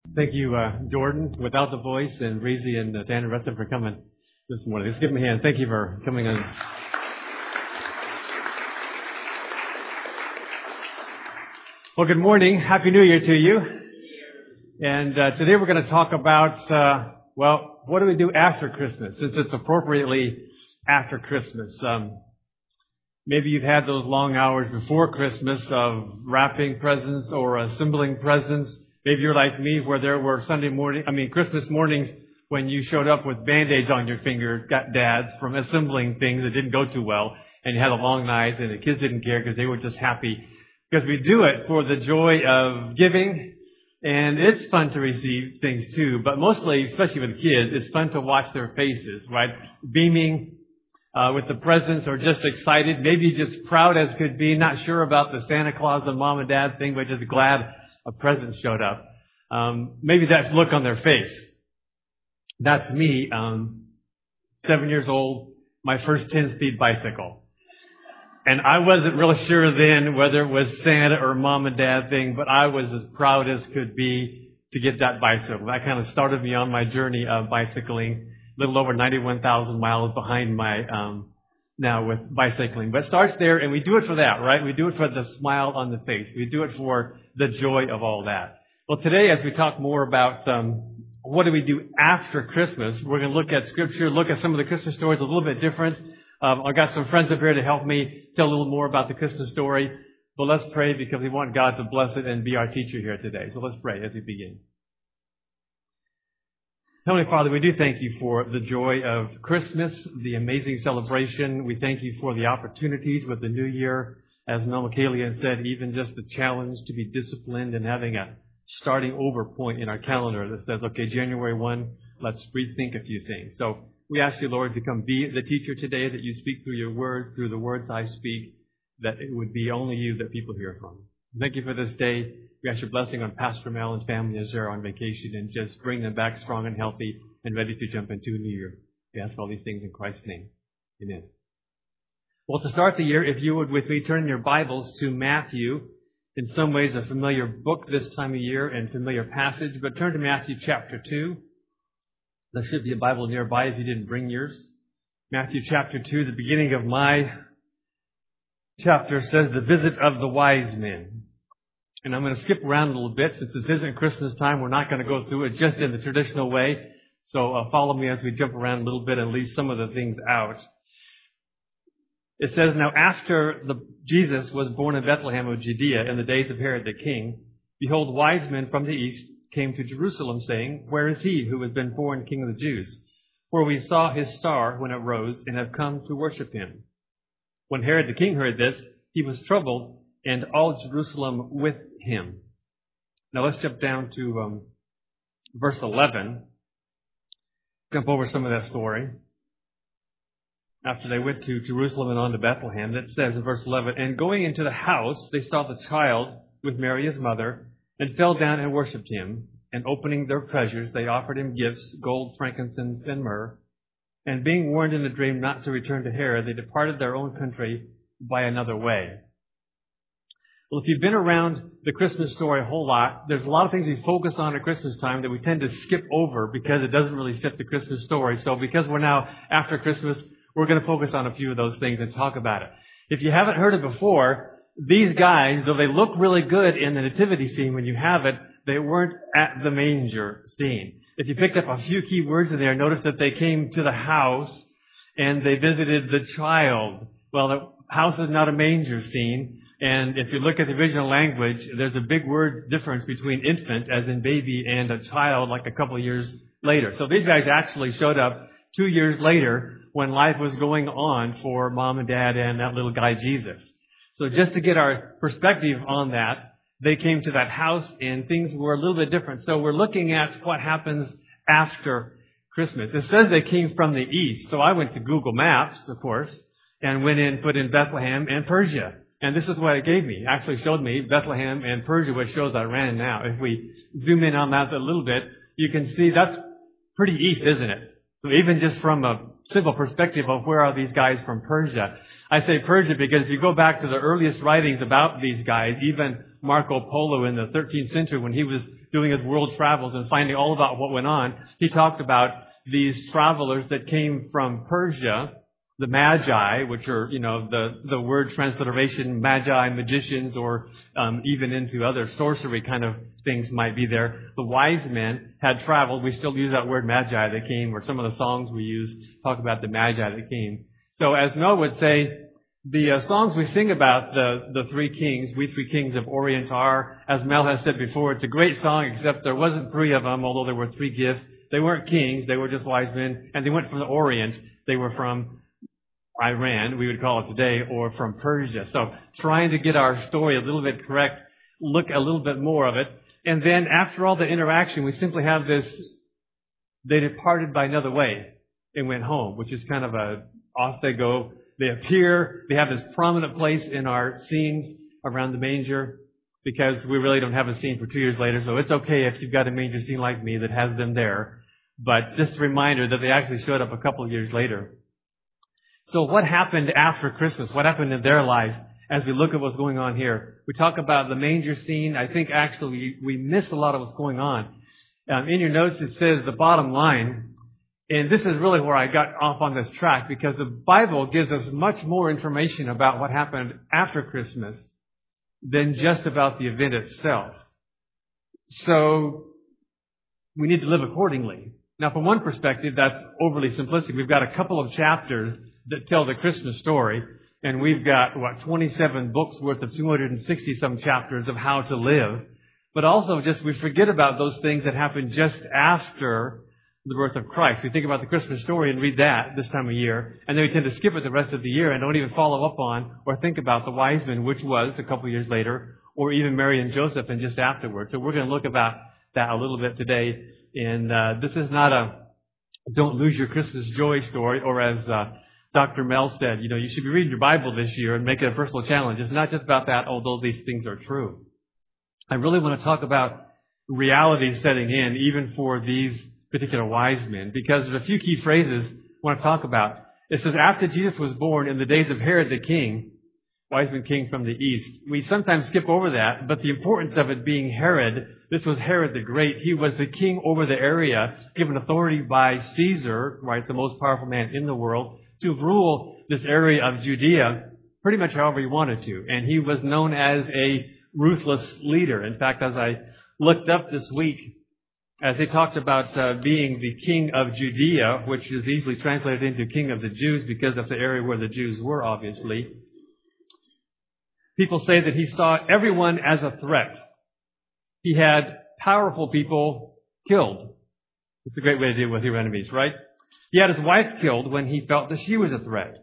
Thank you, Jordan, without the voice, and Breezy and Dan and Resta for coming this morning. Let's give them a hand. Thank you for coming on. Well, good morning. Happy New Year to you. And today we're going to talk about, what do we do after Christmas, since it's appropriately after Christmas. Maybe you've had those long hours before Christmas of wrapping presents or assembling presents. Maybe you're like me, where there were Christmas mornings when you showed up with Band-Aids on your finger, got dads from assembling things that didn't go too well, and you had a long night, and the kids didn't care because they were just happy. Because we do it for the joy of giving, and it's fun to receive things too, but mostly, especially with kids, it's fun to watch their faces, right? Beaming with the presents, or just excited, maybe just proud as could be, not sure about the Santa Claus and mom and dad thing, but just glad a present showed up. Maybe that look on their face. That's me, 7 years old, my first 10-speed bicycle. And I wasn't real sure then whether it was Santa or mom and dad thing, but I was as proud as could be to get that bicycle. That kind of started me on my journey of bicycling, a little over 91,000 miles behind my now with bicycling. But it starts there, and we do it for that, right? We do it for the smile on the face. We do it for the joy of all that. Well, today, as we talk more about what do we do after Christmas, we're going to look at Scripture, look at some of the Christmas stories a little bit different. I've got some friends up here to help me tell a little more about the Christmas story. But let's pray, because we want God to bless it and be our teacher here today. So let's pray as we begin. Heavenly Father, we do thank you for the joy of Christmas, the amazing celebration. We thank you for the opportunities with the new year. As Mel McCallion said, even just the challenge to be disciplined and having a starting over point in our calendar that says, okay, January 1, let's rethink a few things. So we ask you, Lord, to come be the teacher today, that you speak through your word, through the words I speak, that it would be only you that people hear from. Thank you for this day. We ask your blessing on Pastor Mel and family as they're on vacation, and just bring them back strong and healthy and ready to jump into a new year. We ask all these things in Christ's name. Amen. Well, to start the year, if you would with me turn your Bibles to Matthew. In some ways a familiar book this time of year and familiar passage, but turn to Matthew chapter 2. There should be a Bible nearby if you didn't bring yours. Matthew chapter 2, the beginning of my chapter says, the visit of the wise men. And I'm going to skip around a little bit since this isn't Christmas time. We're not going to go through it just in the traditional way. So follow me as we jump around a little bit and leave some of the things out. It says, now after Jesus was born in Bethlehem of Judea in the days of Herod the king, behold, wise men from the east came to Jerusalem, saying, where is he who has been born King of the Jews? For we saw his star when it rose and have come to worship him. When Herod the king heard this, he was troubled, and all Jerusalem with him. Now let's jump down to verse 11. Jump over some of that story. After they went to Jerusalem and on to Bethlehem, it says in verse 11, and going into the house, they saw the child with Mary his mother, and fell down and worshipped him. And opening their treasures, they offered him gifts, gold, frankincense, and myrrh. And being warned in a dream not to return to Herod, they departed their own country by another way. Well, if you've been around the Christmas story a whole lot, there's a lot of things we focus on at Christmas time that we tend to skip over because it doesn't really fit the Christmas story. So because we're now after Christmas, we're going to focus on a few of those things and talk about it. If you haven't heard it before, these guys, though they look really good in the nativity scene when you have it, they weren't at the manger scene. If you picked up a few key words in there, notice that they came to the house and they visited the child. Well, the house is not a manger scene. And if you look at the original language, there's a big word difference between infant, as in baby, and a child, like a couple of years later. So these guys actually showed up 2 years later when life was going on for mom and dad and that little guy Jesus. So just to get our perspective on that, they came to that house and things were a little bit different. So we're looking at what happens after Christmas. It says they came from the east. So I went to Google Maps, of course, and went in, put in Bethlehem and Persia. And this is what it gave me. It actually showed me Bethlehem and Persia, which shows I ran now. If we zoom in on that a little bit, you can see that's pretty east, isn't it? So even just from a simple perspective of where are these guys from Persia. I say Persia because if you go back to the earliest writings about these guys, even Marco Polo in the 13th century when he was doing his world travels and finding all about what went on, he talked about these travelers that came from Persia, the Magi, which are, the word transliteration, Magi, magicians, or even into other sorcery kind of things might be there. The wise men had traveled. We still use that word Magi that came, or some of the songs we use talk about the Magi that came. So as Noah would say, the songs we sing about the three kings, we three kings of Orient are, as Mel has said before, it's a great song, except there wasn't three of them, although there were three gifts. They weren't kings, they were just wise men, and they went from the Orient. They were from Iran, we would call it today, or from Persia. So trying to get our story a little bit correct, look a little bit more of it. And then after all the interaction, we simply have this, they departed by another way and went home, which is kind of off they go. They appear, they have this prominent place in our scenes around the manger, because we really don't have a scene for 2 years later. So it's okay if you've got a manger scene like me that has them there. But just a reminder that they actually showed up a couple of years later. So what happened after Christmas? What happened in their life as we look at what's going on here? We talk about the manger scene. I think actually we miss a lot of what's going on. In your notes it says the bottom line, and this is really where I got off on this track, because the Bible gives us much more information about what happened after Christmas than just about the event itself. So we need to live accordingly. Now, from one perspective, that's overly simplistic. We've got a couple of chapters that tell the Christmas story, and we've got, 27 books worth of 260-some chapters of how to live. But also we forget about those things that happened just after the birth of Christ. We think about the Christmas story and read that this time of year, and then we tend to skip it the rest of the year and don't even follow up on or think about the wise men, which was a couple of years later, or even Mary and Joseph and just afterwards. So we're going to look about that a little bit today. And this is not a don't lose your Christmas joy story, or as Dr. Mel said, you should be reading your Bible this year and make it a personal challenge. It's not just about that, although these things are true. I really want to talk about reality setting in, even for these particular wise men, because there's a few key phrases I want to talk about. It says, after Jesus was born in the days of Herod the king, wise men king from the east. We sometimes skip over that, but the importance of it being Herod, this was Herod the Great. He was the king over the area, given authority by Caesar, right, the most powerful man in the world, to rule this area of Judea pretty much however he wanted to. And he was known as a ruthless leader. In fact, as I looked up this week, as they talked about being the king of Judea, which is easily translated into king of the Jews because of the area where the Jews were, obviously, people say that he saw everyone as a threat. He had powerful people killed. It's a great way to deal with your enemies, right? He had his wife killed when he felt that she was a threat.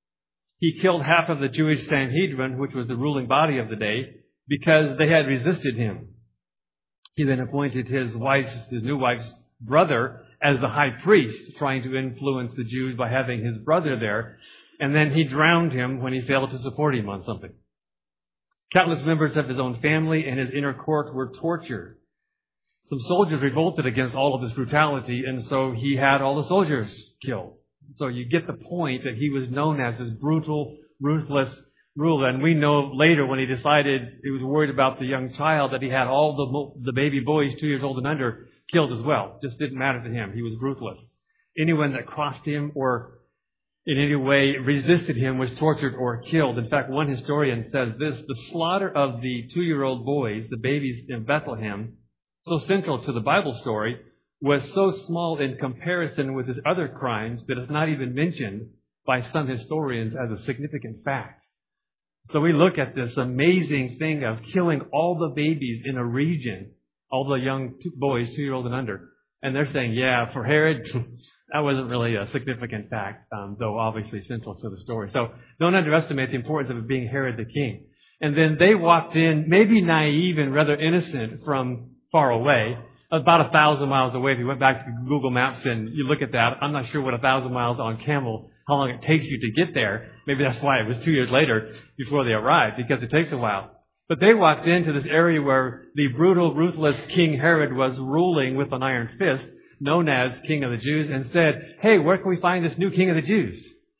He killed half of the Jewish Sanhedrin, which was the ruling body of the day, because they had resisted him. He then appointed his new wife's brother as the high priest, trying to influence the Jews by having his brother there. And then he drowned him when he failed to support him on something. Countless members of his own family and his inner court were tortured. Some soldiers revolted against all of this brutality, and so he had all the soldiers killed. So you get the point that he was known as this brutal, ruthless ruler. And we know later when he decided he was worried about the young child that he had all the baby boys 2 years old and under killed as well. Just didn't matter to him. He was ruthless. Anyone that crossed him or in any way resisted him was tortured or killed. In fact, one historian says this: the slaughter of the 2-year-old boys, the babies in Bethlehem, so central to the Bible story, was so small in comparison with his other crimes that it's not even mentioned by some historians as a significant fact. So we look at this amazing thing of killing all the babies in a region, all the young boys, 2-year-old and under. And they're saying, yeah, for Herod, that wasn't really a significant fact, though obviously central to the story. So don't underestimate the importance of it being Herod the king. And then they walked in, maybe naive and rather innocent from far away, about 1,000 miles away. If you went back to Google Maps and you look at that, I'm not sure what 1,000 miles on camel, how long it takes you to get there. Maybe that's why it was 2 years later before they arrived, because it takes a while. But they walked into this area where the brutal, ruthless King Herod was ruling with an iron fist, known as King of the Jews, and said, hey, where can we find this new King of the Jews?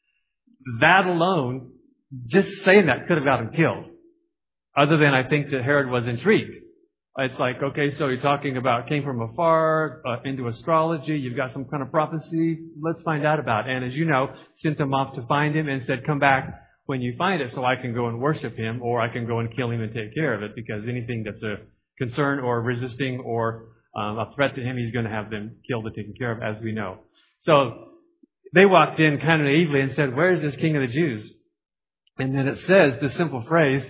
That alone, just saying that, could have got him killed. Other than I think that Herod was intrigued. It's like, okay, so you're talking about came from afar, into astrology, you've got some kind of prophecy, let's find out about it. And as you know, sent them off to find him and said, come back when you find it so I can go and worship him, or I can go and kill him and take care of it, because anything that's a concern or resisting or a threat to him, he's going to have them killed and taken care of, as we know. So they walked in kind of naively and said, where is this king of the Jews? And then it says the simple phrase,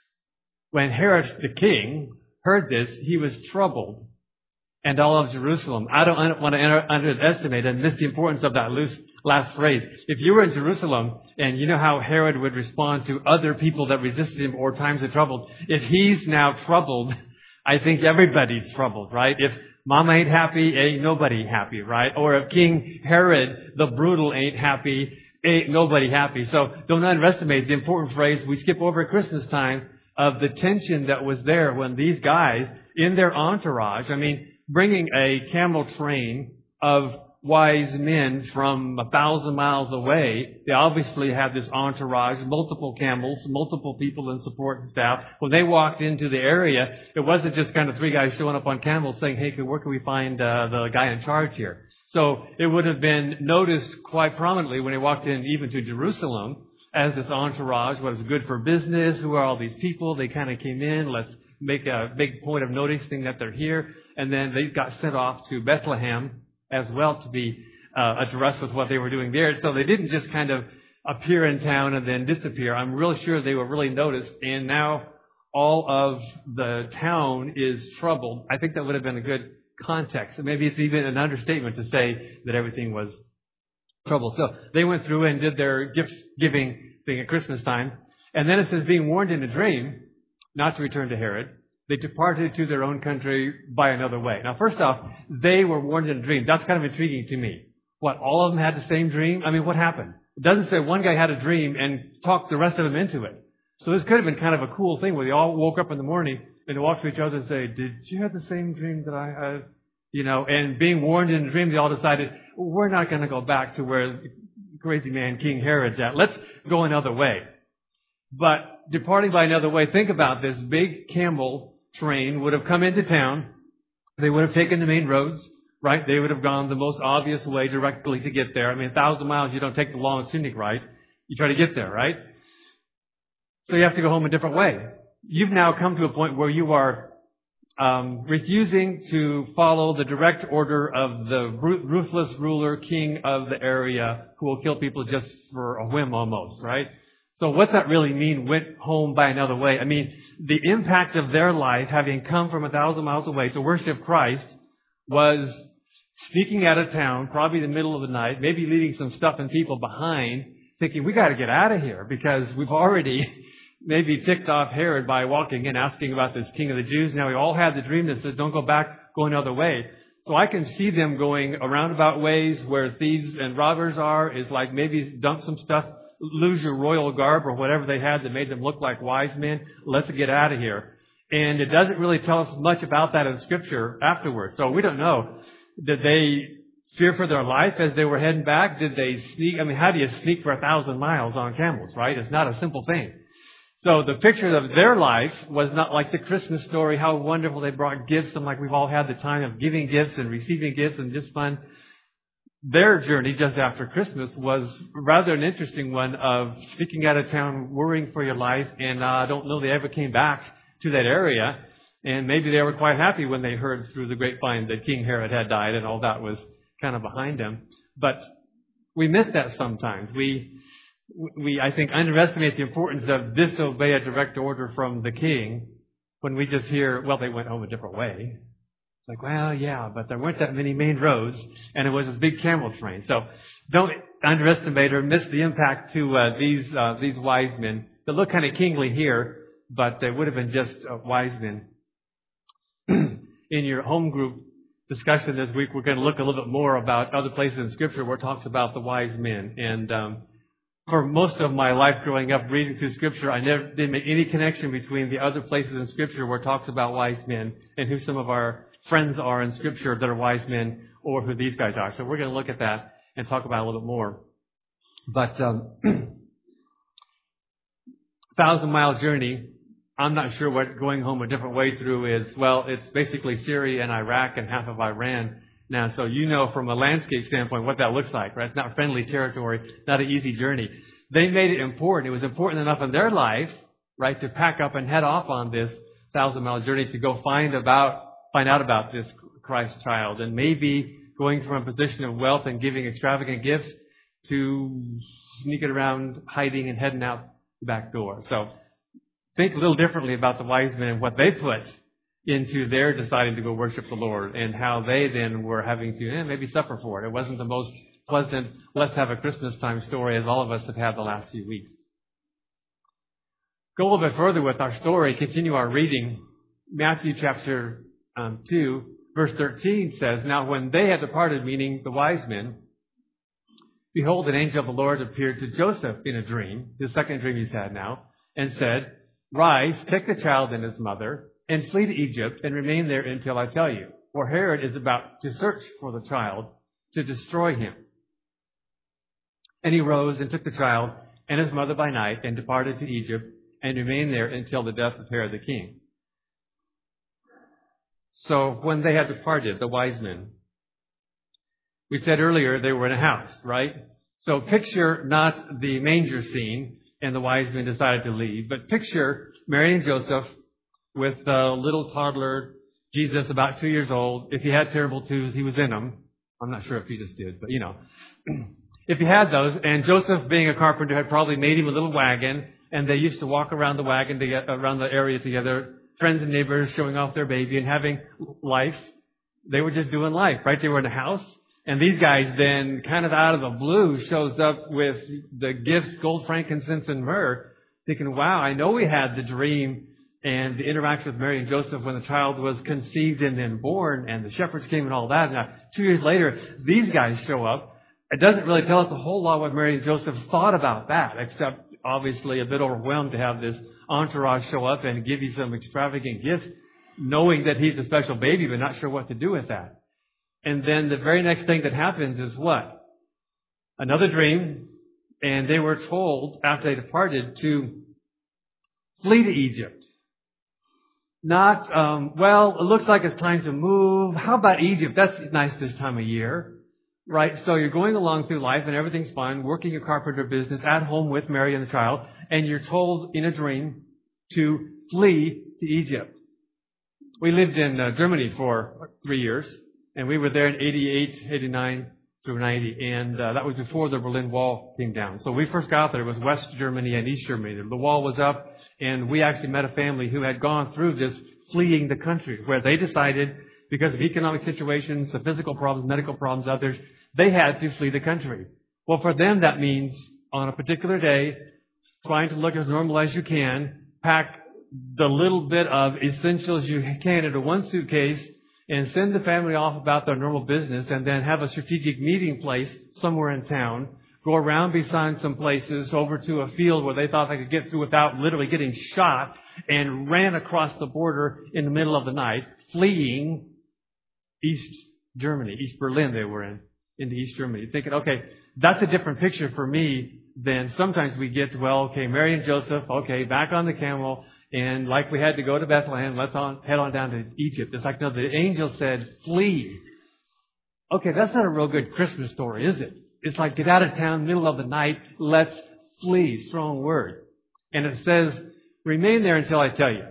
when Herod the king heard this, he was troubled, and all of Jerusalem. I don't want to underestimate and miss the importance of that last phrase. If you were in Jerusalem, and you know how Herod would respond to other people that resisted him or times of trouble, if he's now troubled, I think everybody's troubled, right? If Mama ain't happy, ain't nobody happy, right? Or if King Herod the brutal ain't happy, ain't nobody happy. So don't underestimate the important phrase we skip over at Christmas time of the tension that was there when these guys, in their entourage, bringing a camel train of wise men from 1,000 miles away, they obviously had this entourage, multiple camels, multiple people in support and staff. When they walked into the area, it wasn't just kind of three guys showing up on camels saying, hey, where can we find the guy in charge here? So it would have been noticed quite prominently when they walked in even to Jerusalem as this entourage. Was good for business? Who are all these people? They kind of came in. Let's make a big point of noticing that they're here. And then they got sent off to Bethlehem as well to be addressed with what they were doing there. So they didn't just kind of appear in town and then disappear. I'm real sure they were really noticed. And now all of the town is troubled. I think that would have been a good context. And maybe it's even an understatement to say that everything was trouble. So they went through and did their gift giving thing at Christmas time. And then it says, being warned in a dream not to return to Herod, they departed to their own country by another way. Now, first off, they were warned in a dream. That's kind of intriguing to me. What, all of them had the same dream? What happened? It doesn't say one guy had a dream and talked the rest of them into it. So this could have been kind of a cool thing where they all woke up in the morning and they walked to each other and say, did you have the same dream that I had? And being warned in a dream, they all decided, we're not going to go back to where crazy man King Herod's at. Let's go another way. But departing by another way, think about this. Big camel train would have come into town. They would have taken the main roads, right? They would have gone the most obvious way directly to get there. 1,000 miles, you don't take the long scenic route. You try to get there, right? So you have to go home a different way. You've now come to a point where you are refusing to follow the direct order of the ruthless ruler, king of the area, who will kill people just for a whim almost, right? So what's that really mean, went home by another way? The impact of their life, having come from 1,000 miles away to worship Christ, was sneaking out of town, probably in the middle of the night, maybe leaving some stuff and people behind, thinking, we got to get out of here because we've already maybe ticked off Herod by walking in, asking about this king of the Jews. Now, we all had the dream that says, don't go back, go another way. So I can see them going roundabout ways where thieves and robbers are, is like maybe dump some stuff, lose your royal garb or whatever they had that made them look like wise men. Let's get out of here. And it doesn't really tell us much about that in Scripture afterwards. So we don't know. Did they fear for their life as they were heading back? Did they sneak? How do you sneak for 1,000 miles on camels, right? It's not a simple thing. So the picture of their life was not like the Christmas story, how wonderful they brought gifts, and like we've all had the time of giving gifts and receiving gifts and just fun. Their journey just after Christmas was rather an interesting one of sneaking out of town, worrying for your life, and I don't know they ever came back to that area. And maybe they were quite happy when they heard through the grapevine that King Herod had died and all that was kind of behind them. But we miss that sometimes. We, I think, underestimate the importance of disobey a direct order from the king when we just hear, well, they went home a different way. It's like, well, yeah, but there weren't that many main roads, and it was this big camel train. So don't underestimate or miss the impact to these wise men. They look kind of kingly here, but they would have been just wise men. In your home group discussion this week, we're going to look a little bit more about other places in Scripture where it talks about the wise men. And for most of my life growing up reading through Scripture, I never did make any connection between the other places in Scripture where it talks about wise men and who some of our friends are in Scripture that are wise men or who these guys are. So we're going to look at that and talk about it a little bit more. But 1,000-mile journey, I'm not sure what going home a different way through is. Well, it's basically Syria and Iraq and half of Iran now. So you know from a landscape standpoint what that looks like, right? It's not friendly territory, not an easy journey. They made it important. It was important enough in their life, right, to pack up and head off on this 1,000-mile journey to go find out about this Christ child. And maybe going from a position of wealth and giving extravagant gifts to sneaking around, hiding, and heading out the back door. So think a little differently about the wise men and what they put into their deciding to go worship the Lord and how they then were having to maybe suffer for it. It wasn't the most pleasant, let's have a Christmas time story as all of us have had the last few weeks. Go a little bit further with our story, continue our reading. Matthew chapter 2, verse 13 says, "Now when they had departed," meaning the wise men, "behold, an angel of the Lord appeared to Joseph in a dream," the second dream he's had now, "and said, 'Rise, take the child and his mother, and flee to Egypt, and remain there until I tell you. For Herod is about to search for the child to destroy him.' And he rose and took the child and his mother by night, and departed to Egypt, and remained there until the death of Herod the king." So when they had departed, the wise men, we said earlier they were in a house, right? So picture not the manger scene and the wise men decided to leave, but picture Mary and Joseph with the little toddler Jesus, about 2 years old. If he had terrible twos, he was in them. I'm not sure if he just did, but you know. If he had those, and Joseph, being a carpenter, had probably made him a little wagon, and they used to walk around the wagon around the area together, friends and neighbors showing off their baby and having life. They were just doing life, right? They were in a house. And these guys then, kind of out of the blue, shows up with the gifts, gold, frankincense, and myrrh, thinking, wow, I know we had the dream and the interaction with Mary and Joseph when the child was conceived and then born, and the shepherds came and all that. Now, 2 years later, these guys show up. It doesn't really tell us a whole lot what Mary and Joseph thought about that, except obviously a bit overwhelmed to have this entourage show up and give you some extravagant gifts, knowing that he's a special baby, but not sure what to do with that. And then the very next thing that happens is what? Another dream, and they were told after they departed to flee to Egypt. Not, well, it looks like it's time to move. How about Egypt? That's nice this time of year. Right? So you're going along through life and everything's fine, working your carpenter business at home with Mary and the child, and you're told in a dream to flee to Egypt. We lived in Germany for 3 years, and we were there in 88, 89 through 90, and that was before the Berlin Wall came down. So when we first got there, it was West Germany and East Germany. The wall was up, and we actually met a family who had gone through this fleeing the country, where they decided, because of economic situations, the physical problems, medical problems, others, they had to flee the country. Well, for them, that means on a particular day, trying to look as normal as you can, pack the little bit of essentials you can into one suitcase, and send the family off about their normal business, and then have a strategic meeting place somewhere in town, go around beside some places over to a field where they thought they could get through without literally getting shot, and ran across the border in the middle of the night, fleeing East Germany, East Berlin they were in, into East Germany. Thinking, okay, that's a different picture for me than sometimes we get, well, okay, Mary and Joseph, okay, back on the camel, and like we had to go to Bethlehem, let's head on down to Egypt. It's like, no, the angel said, flee. Okay, that's not a real good Christmas story, is it? It's like, get out of town, middle of the night, let's flee. Strong word. And it says, remain there until I tell you.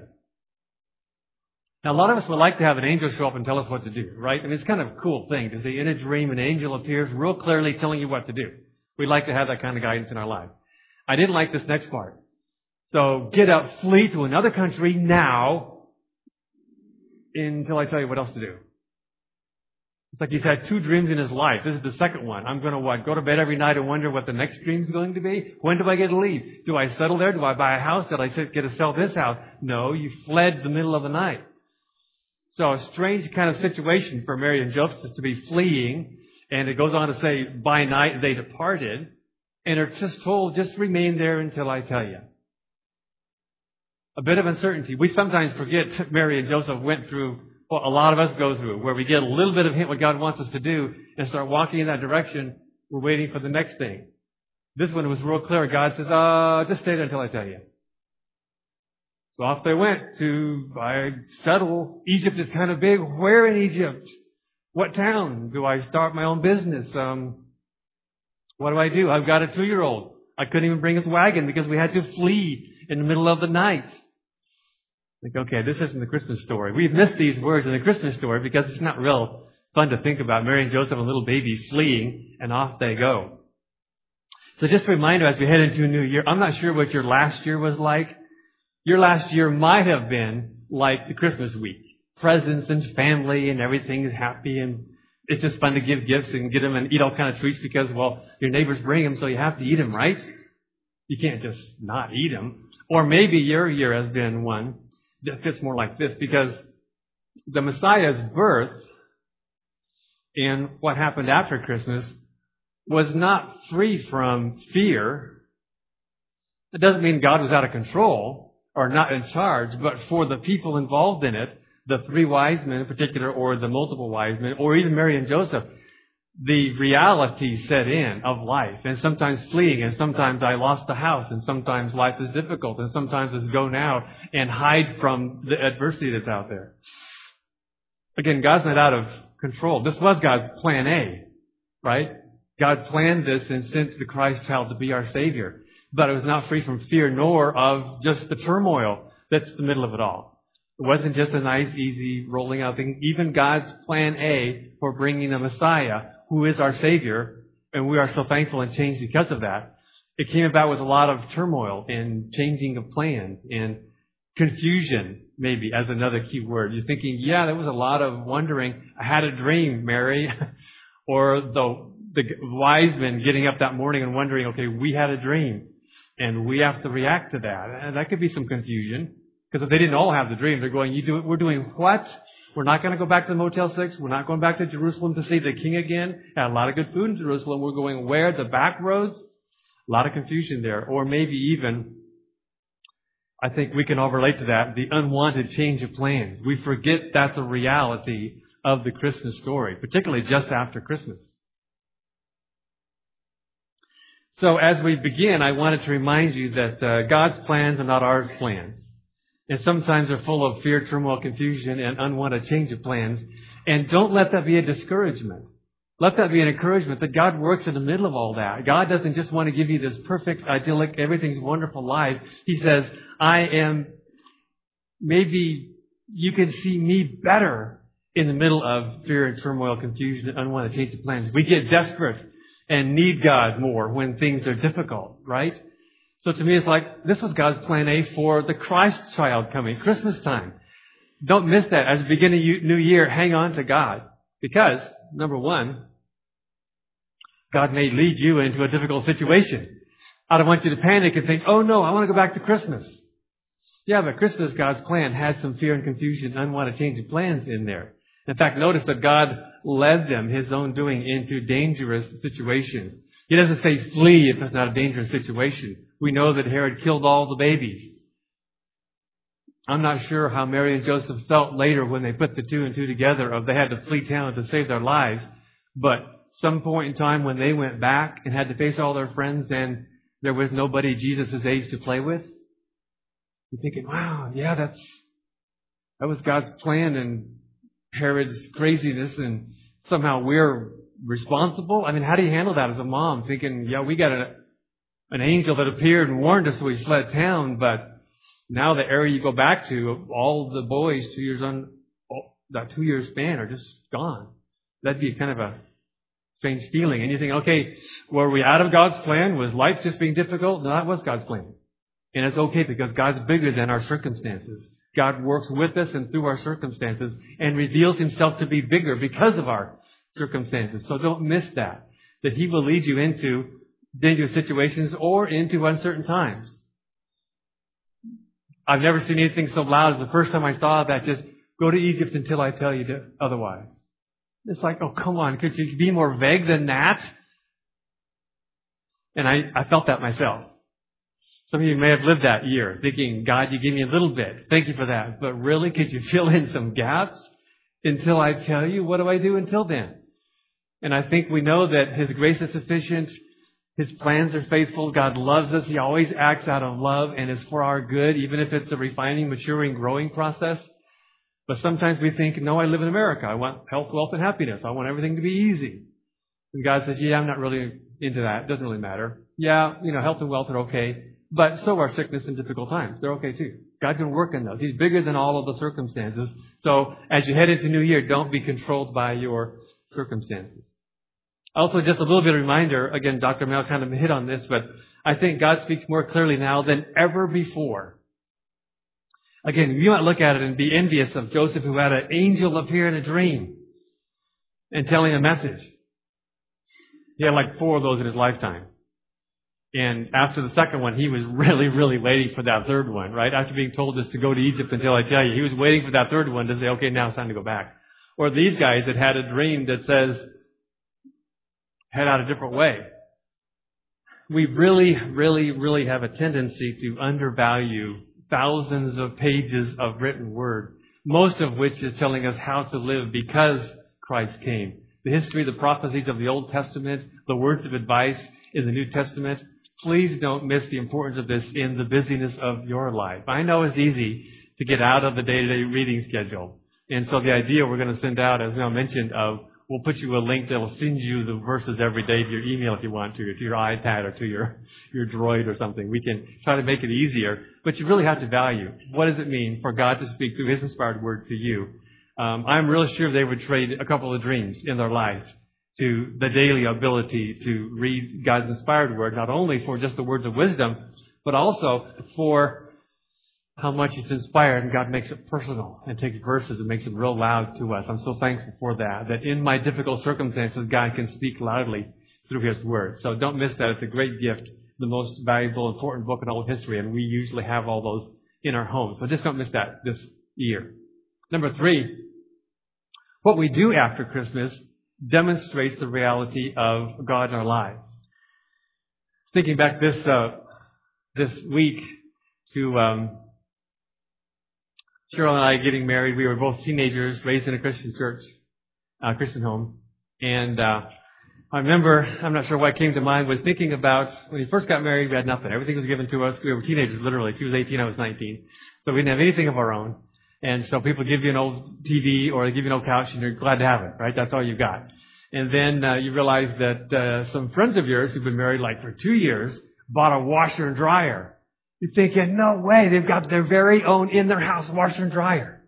Now, a lot of us would like to have an angel show up and tell us what to do, right? I mean, it's kind of a cool thing to see in a dream an angel appears real clearly telling you what to do. We'd like to have that kind of guidance in our life. I didn't like this next part. So get up, flee to another country now until I tell you what else to do. It's like he's had 2 dreams in his life. This is the second one. I'm going to go to bed every night and wonder what the next dream is going to be? When do I get to leave? Do I settle there? Do I buy a house? Did I get to sell this house? No, you fled the middle of the night. So a strange kind of situation for Mary and Joseph to be fleeing. And it goes on to say, by night they departed and are just told, just remain there until I tell you. A bit of uncertainty. We sometimes forget Mary and Joseph went through what a lot of us go through, where we get a little bit of hint what God wants us to do and start walking in that direction. We're waiting for the next thing. This one was real clear. God says, just stay there until I tell you. So off they went I settle. Egypt is kind of big. Where in Egypt? What town? Do I start my own business? What do? I've got a 2-year-old. I couldn't even bring his wagon because we had to flee in the middle of the night. Okay, this isn't the Christmas story. We've missed these words in the Christmas story because it's not real fun to think about Mary and Joseph and a little baby fleeing, and off they go. So just a reminder as we head into a new year, I'm not sure what your last year was like. Your last year might have been like the Christmas week. Presents and family and everything is happy and it's just fun to give gifts and get them and eat all kind of treats because, well, your neighbors bring them, so you have to eat them, right? You can't just not eat them. Or maybe your year has been one that fits more like this because the Messiah's birth and what happened after Christmas was not free from fear. It doesn't mean God was out of control or not in charge, but for the people involved in it, the 3 wise men in particular, or the multiple wise men, or even Mary and Joseph, the reality set in of life, and sometimes fleeing, and sometimes I lost the house, and sometimes life is difficult, and sometimes it's go now and hide from the adversity that's out there. Again, God's not out of control. This was God's plan A, right? God planned this and sent the Christ child to be our Savior. But it was not free from fear nor of just the turmoil that's the middle of it all. It wasn't just a nice, easy, rolling out thing. Even God's plan A for bringing a Messiah, who is our Savior, and we are so thankful and changed because of that, it came about with a lot of turmoil and changing of plans and confusion, maybe, as another key word. You're thinking, yeah, there was a lot of wondering. I had a dream, Mary. Or the wise men getting up that morning and wondering, okay, we had a dream, and we have to react to that. And that could be some confusion. Because if they didn't all have the dream, they're going, we're doing what? We're not going to go back to the Motel 6. We're not going back to Jerusalem to see the king again. Had a lot of good food in Jerusalem. We're going where? The back roads? A lot of confusion there. Or maybe even, I think we can all relate to that, the unwanted change of plans. We forget that's a reality of the Christmas story, particularly just after Christmas. So as we begin, I wanted to remind you that God's plans are not our plans. And sometimes they're full of fear, turmoil, confusion, and unwanted change of plans. And don't let that be a discouragement. Let that be an encouragement that God works in the middle of all that. God doesn't just want to give you this perfect, idyllic, everything's wonderful life. He says, maybe you can see me better in the middle of fear and turmoil, confusion, and unwanted change of plans. We get desperate and need God more when things are difficult, right? So to me, it's like, this was God's plan A for the Christ child coming, Christmas time. Don't miss that. As we begin a new year, hang on to God. Because, number one, God may lead you into a difficult situation. I don't want you to panic and think, oh no, I want to go back to Christmas. Yeah, but Christmas, God's plan, had some fear and confusion, unwanted change of plans in there. In fact, notice that God led them, His own doing, into dangerous situations. He doesn't say flee if it's not a dangerous situation. We know that Herod killed all the babies. I'm not sure how Mary and Joseph felt later when they put the 2 and 2 together of they had to flee town to save their lives. But some point in time when they went back and had to face all their friends and there was nobody Jesus' age to play with, you're thinking, wow, yeah, that was God's plan and Herod's craziness and somehow we're responsible. I mean, how do you handle that as a mom? Thinking, yeah, we got an angel that appeared and warned us, so we fled town, but now the area you go back to, all the boys 2 years on that 2 year span are just gone. That'd be kind of a strange feeling. And you think, okay, were we out of God's plan? Was life just being difficult? No, that was God's plan. And it's okay because God's bigger than our circumstances. God works with us and through our circumstances and reveals Himself to be bigger because of our circumstances. So don't miss that He will lead you into dangerous situations or into uncertain times. I've never seen anything so loud as the first time I saw that, just go to Egypt until I tell you otherwise. It's like, oh, come on, could you be more vague than that? And I felt that myself. Some of you may have lived that year thinking, God, you gave me a little bit. Thank you for that. But really, could you fill in some gaps until I tell you? What do I do until then? And I think we know that His grace is sufficient. His plans are faithful. God loves us. He always acts out of love and is for our good, even if it's a refining, maturing, growing process. But sometimes we think, no, I live in America. I want health, wealth, and happiness. I want everything to be easy. And God says, yeah, I'm not really into that. It doesn't really matter. Yeah, health and wealth are okay. But so are sickness and difficult times. They're okay too. God can work in those. He's bigger than all of the circumstances. So as you head into New Year, don't be controlled by your circumstances. Also, just a little bit of reminder, again, Dr. Mel kind of hit on this, but I think God speaks more clearly now than ever before. Again, you might look at it and be envious of Joseph, who had an angel appear in a dream and tell him a message. He had like 4 of those in his lifetime. And after the second one, he was really, really waiting for that third one, right? After being told this to go to Egypt until I tell you, he was waiting for that third one to say, okay, now it's time to go back. Or these guys that had a dream that says, head out a different way. We really, really, really have a tendency to undervalue thousands of pages of written word, most of which is telling us how to live because Christ came. The history, the prophecies of the Old Testament, the words of advice in the New Testament. Please don't miss the importance of this in the busyness of your life. I know it's easy to get out of the day-to-day reading schedule. And so the idea we're going to send out, as Mel mentioned, we'll put you a link that will send you the verses every day to your email if you want to your iPad or to your Droid or something. We can try to make it easier. But you really have to value, what does it mean for God to speak through His inspired word to you? I'm really sure they would trade a couple of dreams in their life to the daily ability to read God's inspired word, not only for just the words of wisdom, but also for how much it's inspired, and God makes it personal and takes verses and makes it real loud to us. I'm so thankful for that in my difficult circumstances, God can speak loudly through His word. So don't miss that. It's a great gift, the most valuable, important book in all of history, and we usually have all those in our homes. So just don't miss that this year. Number 3, what we do after Christmas demonstrates the reality of God in our lives. Thinking back this week to Cheryl and I getting married. We were both teenagers, raised in a Christian church, Christian home. And I remember, I'm not sure what came to mind, was thinking about when we first got married, we had nothing. Everything was given to us. We were teenagers, literally. She was 18, I was 19. So we didn't have anything of our own. And so people give you an old TV or they give you an old couch and you're glad to have it, right? That's all you've got. And then you realize that some friends of yours who've been married like for 2 years bought a washer and dryer. You're thinking, no way, they've got their very own in their house washer and dryer.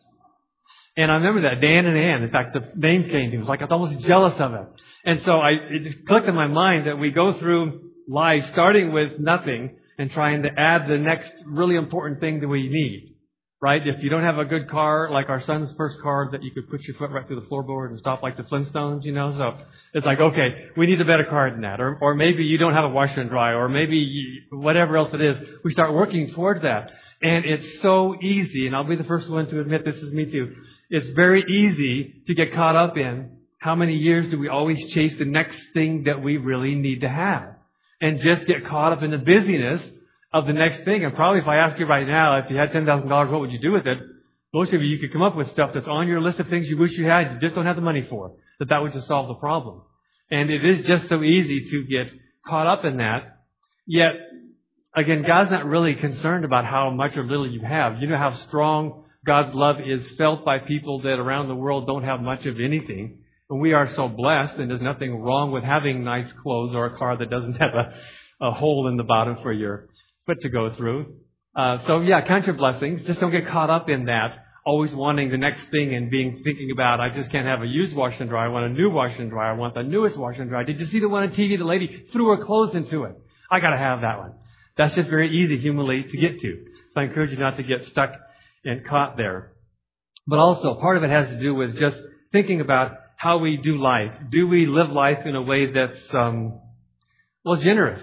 And I remember that, Dan and Ann. In fact, the names came to me. It was like I was almost jealous of it. And so it just clicked in my mind that we go through life starting with nothing and trying to add the next really important thing that we need. Right? If you don't have a good car, like our son's first car that you could put your foot right through the floorboard and stop like the Flintstones, so it's like, okay, we need a better car than that. Or maybe you don't have a washer and dryer, or maybe whatever else it is. We start working towards that. And it's so easy, and I'll be the first one to admit this is me too. It's very easy to get caught up in how many years do we always chase the next thing that we really need to have. And just get caught up in the busyness of the next thing. And probably if I ask you right now, if you had $10,000, what would you do with it? Most of you could come up with stuff that's on your list of things you wish you had, you just don't have the money for. That would just solve the problem. And it is just so easy to get caught up in that. Yet, again, God's not really concerned about how much or little you have. You know how strong God's love is felt by people that around the world don't have much of anything. And we are so blessed, and there's nothing wrong with having nice clothes or a car that doesn't have a hole in the bottom for your foot to go through. Count your blessings. Just don't get caught up in that, always wanting the next thing and thinking about, I just can't have a used washer and dryer. I want a new washer and dryer. I want the newest washer and dryer. Did you see the one on TV? The lady threw her clothes into it. I got to have that one. That's just very easy humanly to get to. So I encourage you not to get stuck and caught there. But also, part of it has to do with just thinking about how we do life. Do we live life in a way that's, generous?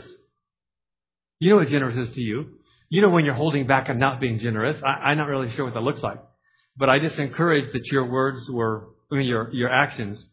You know what generous is to you. You know when you're holding back and not being generous. I'm not really sure what that looks like. But I just encourage that your words your actions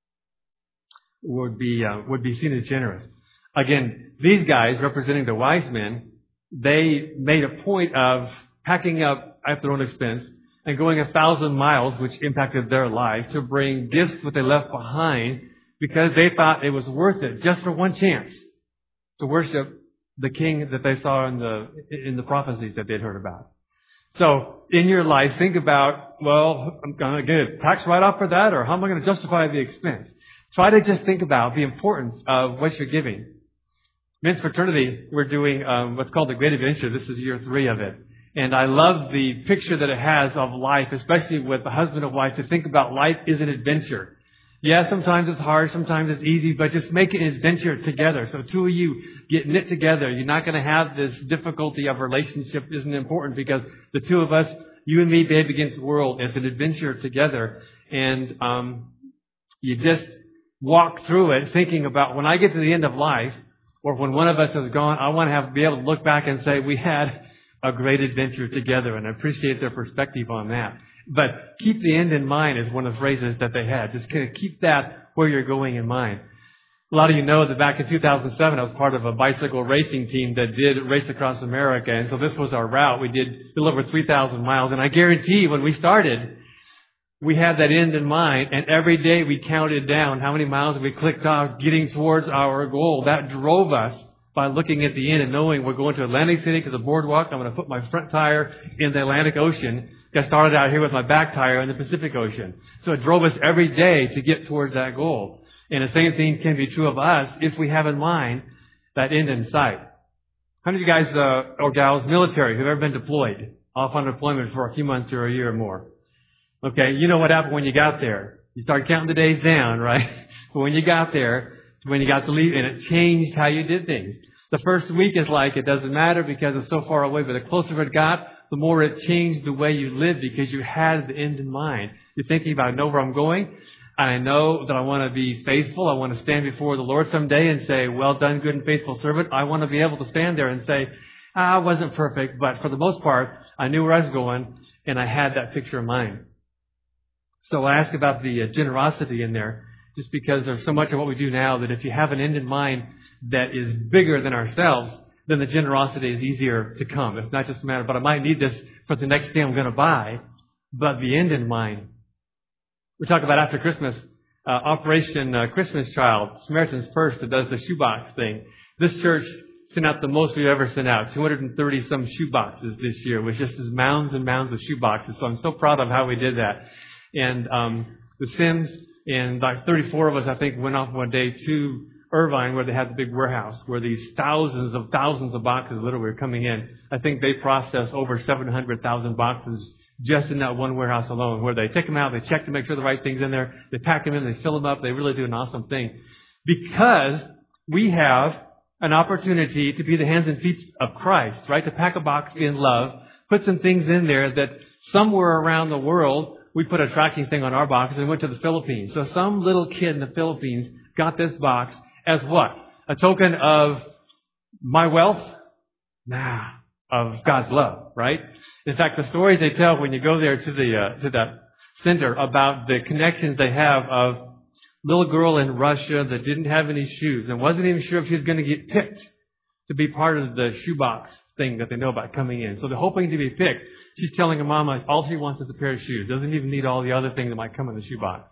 would be seen as generous. Again, these guys, representing the wise men, they made a point of packing up at their own expense and going 1,000 miles, which impacted their life, to bring gifts what they left behind because they thought it was worth it just for one chance. to worship the king that they saw in the prophecies that they'd heard about. So in your life, think about, well, I'm going to get a tax write-off for that, or how am I going to justify the expense? Try to just think about the importance of what you're giving. Men's Fraternity, we're doing what's called the Great Adventure. This is year 3 of it. And I love the picture that it has of life, especially with the husband and wife, to think about life is an adventure. Yeah, sometimes it's hard, sometimes it's easy, but just make it an adventure together. So 2 of you get knit together. You're not going to have this difficulty of relationship isn't important because the 2 of us, you and me, babe against the world, it's an adventure together. And you just walk through it thinking about when I get to the end of life, or when one of us is gone, I want to be able to look back and say we had a great adventure together, and I appreciate their perspective on that. But keep the end in mind is one of the phrases that they had. Just kind of keep that where you're going in mind. A lot of you know that back in 2007, I was part of a bicycle racing team that did race across America. And so this was our route. We did a little over 3,000 miles. And I guarantee when we started, we had that end in mind. And every day we counted down how many miles we clicked off getting towards our goal. That drove us by looking at the end and knowing we're going to Atlantic City because the boardwalk. I'm going to put my front tire in the Atlantic Ocean. I started out here with my back tire in the Pacific Ocean. So it drove us every day to get towards that goal. And the same thing can be true of us if we have in mind that end in sight. How many of you guys or gals, military, who've ever been deployed, off on deployment for a few months or a year or more? Okay, you know what happened when you got there. You start counting the days down, right? But when you got there, when you got to leave, and it changed how you did things. The first week is like it doesn't matter because it's so far away, but the closer it got, the more it changed the way you lived because you had the end in mind. You're thinking about, I know where I'm going. I know that I want to be faithful. I want to stand before the Lord someday and say, well done, good and faithful servant. I want to be able to stand there and say, I wasn't perfect, but for the most part, I knew where I was going and I had that picture in mind. So I ask about the generosity in there just because there's so much of what we do now that if you have an end in mind that is bigger than ourselves, then the generosity is easier to come. It's not just a matter, but I might need this for the next thing I'm going to buy, but the end in mind. We talk about after Christmas, Operation Christmas Child, Samaritan's Purse that does the shoebox thing. This church sent out the most we've ever sent out, 230 some shoeboxes this year, which just is mounds and mounds of shoeboxes. So I'm so proud of how we did that. And the Sims and like 34 of us, I think, went off one day to Irvine, where they had the big warehouse, where these thousands of boxes literally were coming in. I think they processed over 700,000 boxes just in that one warehouse alone, where they take them out, they check to make sure the right thing's in there, they pack them in, they fill them up, they really do an awesome thing. Because we have an opportunity to be the hands and feet of Christ, right? To pack a box in love, put some things in there that somewhere around the world, we put a tracking thing on our box and went to the Philippines. So some little kid in the Philippines got this box as what? A token of my wealth? Nah, of God's love, right? In fact, the stories they tell when you go there to that center about the connections they have of little girl in Russia that didn't have any shoes and wasn't even sure if she was going to get picked to be part of the shoebox thing that they know about coming in. So they're hoping to be picked. She's telling her mama all she wants is a pair of shoes. Doesn't even need all the other things that might come in the shoebox.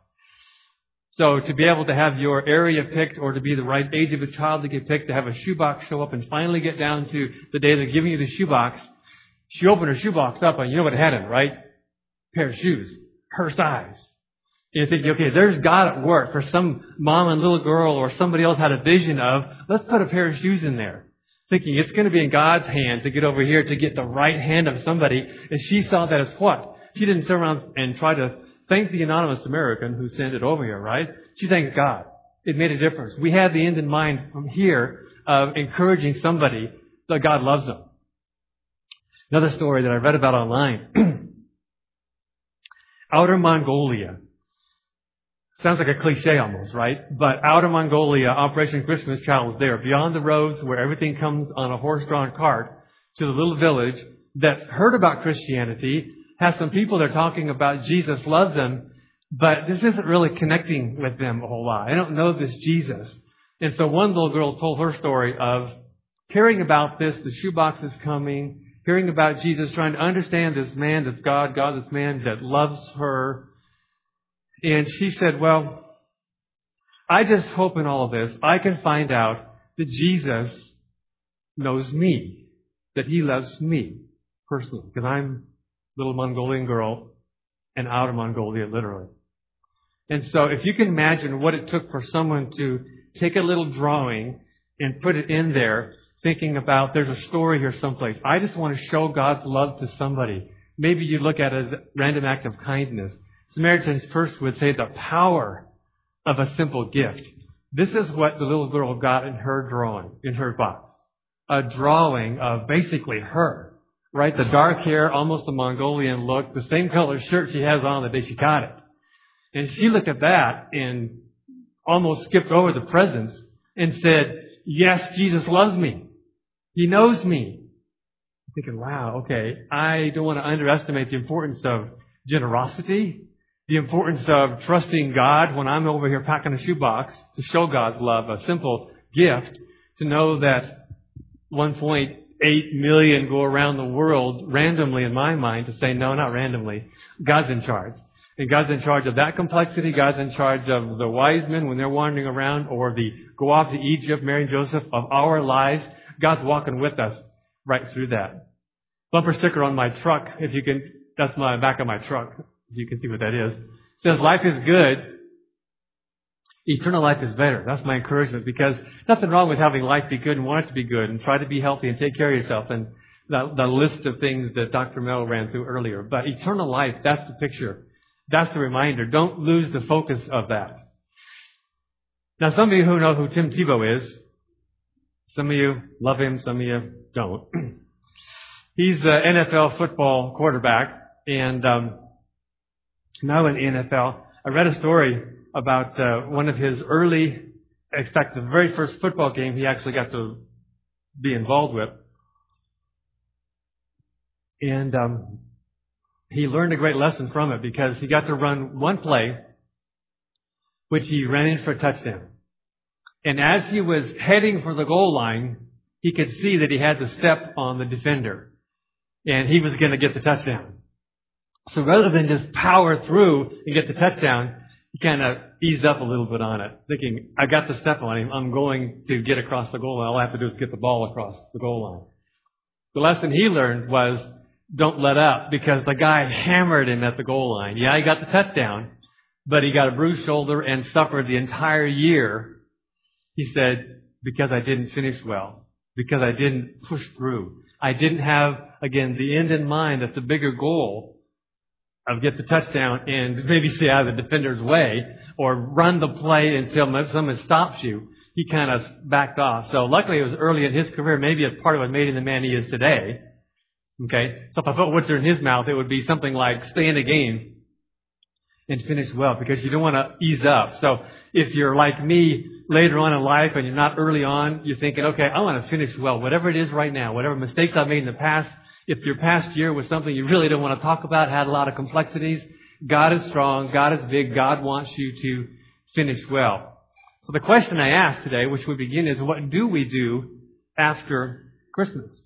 So to be able to have your area picked or to be the right age of a child to get picked, to have a shoebox show up and finally get down to the day they're giving you the shoebox, she opened her shoebox up and you know what it had in it, right? A pair of shoes, her size. And you're thinking, okay, there's God at work for some mom and little girl or somebody else had a vision of, let's put a pair of shoes in there. Thinking it's going to be in God's hand to get over here to get the right hand of somebody. And she saw that as what? She didn't turn around and try to thank the anonymous American who sent it over here, right? She thanked God. It made a difference. We had the end in mind from here of encouraging somebody that God loves them. Another story that I read about online. Outer Mongolia. Sounds like a cliche almost, right? But Outer Mongolia, Operation Christmas Child was there, beyond the roads where everything comes on a horse-drawn cart, to the little village that heard about Christianity, has some people that are talking about Jesus loves them, but this isn't really connecting with them a whole lot. I don't know this Jesus. And so one little girl told her story of hearing about this, the shoebox is coming, hearing about Jesus, trying to understand this man that's God, this man that loves her. And she said, well, I just hope in all of this, I can find out that Jesus knows me, that he loves me personally, because I'm a little Mongolian girl and out of Mongolia, literally. And so if you can imagine what it took for someone to take a little drawing and put it in there, thinking about there's a story here someplace. I just want to show God's love to somebody. Maybe you look at it as a random act of kindness. Samaritan's Purse would say the power of a simple gift. This is what the little girl got in her drawing, in her box. A drawing of basically her, right? The dark hair, almost a Mongolian look, the same color shirt she has on the day she got it. And she looked at that and almost skipped over the presents and said, yes, Jesus loves me. He knows me. I'm thinking, wow, okay, I don't want to underestimate the importance of generosity, the importance of trusting God when I'm over here packing a shoebox to show God's love, a simple gift, to know that 1.8 million go around the world randomly, in my mind, to say, no, not randomly. God's in charge. And God's in charge of that complexity. God's in charge of the wise men when they're wandering around, or the go off to Egypt, Mary and Joseph, of our lives. God's walking with us right through that. Bumper sticker on my truck, if you can, that's my back of my truck, if you can see what that is. It says, life is good. Eternal life is better. That's my encouragement, because nothing wrong with having life be good and want it to be good and try to be healthy and take care of yourself, and the list of things that Dr. Mel ran through earlier. But eternal life, that's the picture. That's the reminder. Don't lose the focus of that. Now, some of you who know who Tim Tebow is, some of you love him, some of you don't. He's an NFL football quarterback, and now in the NFL, I read a story about one of his early, in fact, the very first football game he actually got to be involved with. And he learned a great lesson from it, because he got to run one play, which he ran in for a touchdown. And as he was heading for the goal line, he could see that he had to step on the defender, and he was going to get the touchdown. So rather than just power through and get the touchdown, he kind of eased up a little bit on it, thinking, I got to step on him. I'm going to get across the goal line. All I have to do is get the ball across the goal line. The lesson he learned was, don't let up, because the guy hammered him at the goal line. Yeah, he got the touchdown, but he got a bruised shoulder and suffered the entire year. He said, because I didn't finish well, because I didn't push through. I didn't have, again, the end in mind. That's a bigger goal of get the touchdown and maybe stay out of the defender's way, or run the play until someone stops you. He kind of backed off. So luckily it was early in his career. Maybe it's part of what made him the man he is today. Okay? So if I put words in his mouth, it would be something like, stay in the game and finish well, because you don't want to ease up. So if you're like me later on in life and you're not early on, you're thinking, okay, I want to finish well, whatever it is right now, whatever mistakes I've made in the past. If your past year was something you really don't want to talk about, had a lot of complexities, God is strong, God is big, God wants you to finish well. So the question I ask today, which we begin, is what do we do after Christmas?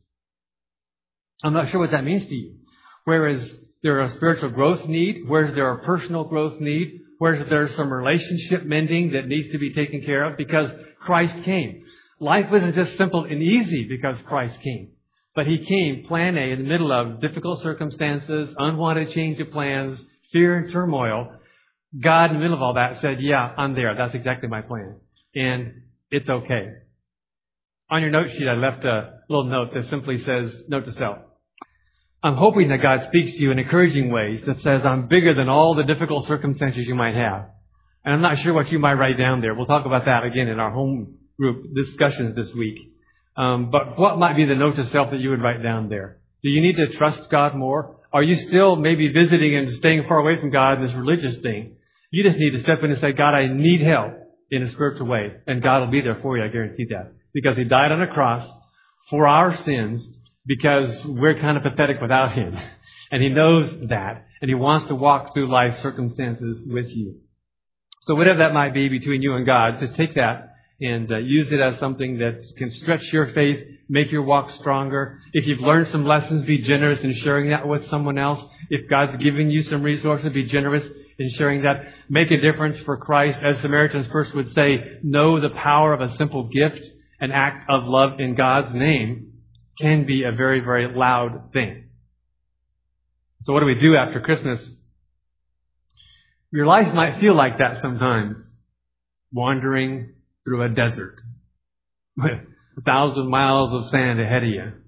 I'm not sure what that means to you. Where is there a spiritual growth need? Where is there a personal growth need? Where is there some relationship mending that needs to be taken care of? Because Christ came. Life wasn't just simple and easy because Christ came. But He came, plan A, in the middle of difficult circumstances, unwanted change of plans, fear and turmoil. God, in the middle of all that, said, yeah, I'm there. That's exactly my plan. And it's okay. On your note sheet, I left a little note that simply says, note to self. I'm hoping that God speaks to you in encouraging ways that says, I'm bigger than all the difficult circumstances you might have. And I'm not sure what you might write down there. We'll talk about that again in our home group discussions this week. But what might be the note to self that you would write down there? Do you need to trust God more? Are you still maybe visiting and staying far away from God in this religious thing? You just need to step in and say, God, I need help in a spiritual way. And God will be there for you, I guarantee that. Because He died on a cross for our sins, because we're kind of pathetic without Him. And He knows that. And He wants to walk through life circumstances with you. So whatever that might be between you and God, just take that and use it as something that can stretch your faith, make your walk stronger. If you've learned some lessons, be generous in sharing that with someone else. If God's given you some resources, be generous in sharing that. Make a difference for Christ. As Samaritan's Purse would say, know the power of a simple gift an act of love in God's name can be a very, very loud thing. So what do we do after Christmas? Your life might feel like that sometimes, wandering through a desert with 1,000 miles of sand ahead of you.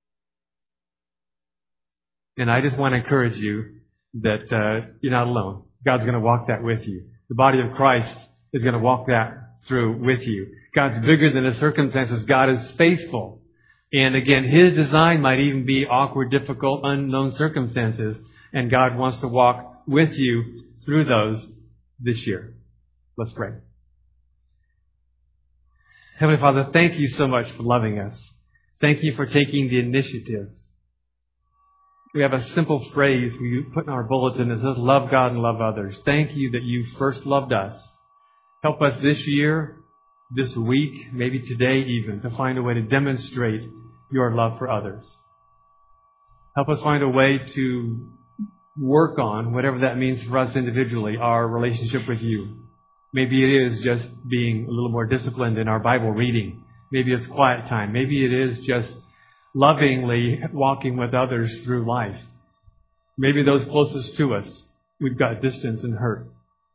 And I just want to encourage you that you're not alone. God's going to walk that with you. The body of Christ is going to walk that through with you. God's bigger than the circumstances. God is faithful. And again, His design might even be awkward, difficult, unknown circumstances. And God wants to walk with you through those this year. Let's pray. Heavenly Father, thank you so much for loving us. Thank you for taking the initiative. We have a simple phrase we put in our bulletin that says, love God and love others. Thank you that you first loved us. Help us this year, this week, maybe today even, to find a way to demonstrate your love for others. Help us find a way to work on, whatever that means for us individually, our relationship with you. Maybe it is just being a little more disciplined in our Bible reading. Maybe it's quiet time. Maybe it is just lovingly walking with others through life. Maybe those closest to us, we've got distance and hurt.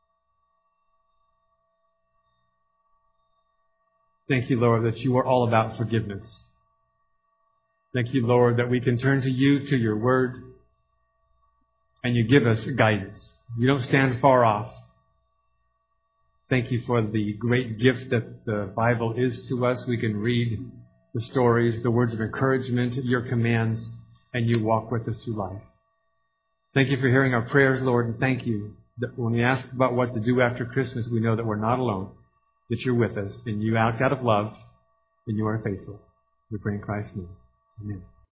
Thank you, Lord, that you are all about forgiveness. Thank you, Lord, that we can turn to you, to your word, and you give us guidance. You don't stand far off. Thank you for the great gift that the Bible is to us. We can read the stories, the words of encouragement, your commands, and you walk with us through life. Thank you for hearing our prayers, Lord, and thank you that when we ask about what to do after Christmas, we know that we're not alone, that you're with us, and you act out of love, and you are faithful. We pray in Christ's name. Amen.